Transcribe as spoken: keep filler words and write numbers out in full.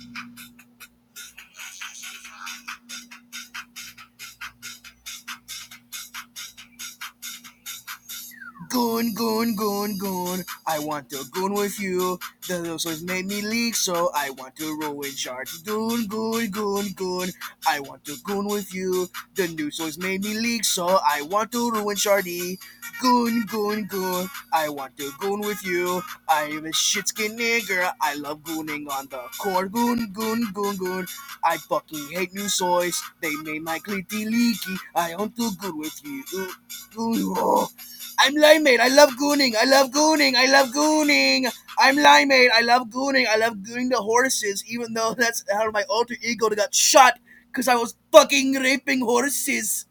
Goon, goon, goon, goon. I want to goon with you. The losers made me leak, so I want to ruin shards. Goon, goon, goon, goon. I want to goon with you. The news source made me leak, so I want to ruin Shardy. Goon, goon, goon. I want to goon with you. I'm a shit skin nigger. I love gooning on the core. Goon, goon, goon, goon. I fucking hate news source. They made my clitty leaky. I want to goon with you. Goon, oh. I'm Limeade. I love gooning. I love gooning. I love gooning. I'm Limeade. I love gooning. I love gooning the horses, even though that's how my alter ego got shot because I was fucking raping horses.